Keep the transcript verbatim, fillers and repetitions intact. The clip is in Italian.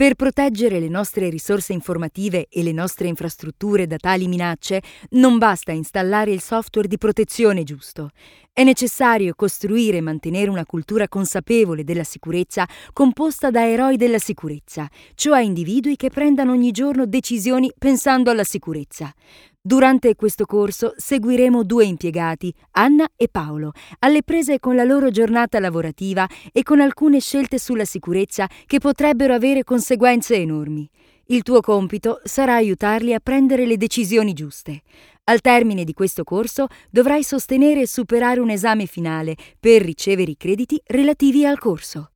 Per proteggere le nostre risorse informative e le nostre infrastrutture da tali minacce, non basta installare il software di protezione giusto. È necessario costruire e mantenere una cultura consapevole della sicurezza composta da eroi della sicurezza, cioè individui che prendano ogni giorno decisioni pensando alla sicurezza. Durante questo corso seguiremo due impiegati, Anna e Paolo, alle prese con la loro giornata lavorativa e con alcune scelte sulla sicurezza che potrebbero avere conseguenze enormi. Il tuo compito sarà aiutarli a prendere le decisioni giuste. Al termine di questo corso dovrai sostenere e superare un esame finale per ricevere i crediti relativi al corso.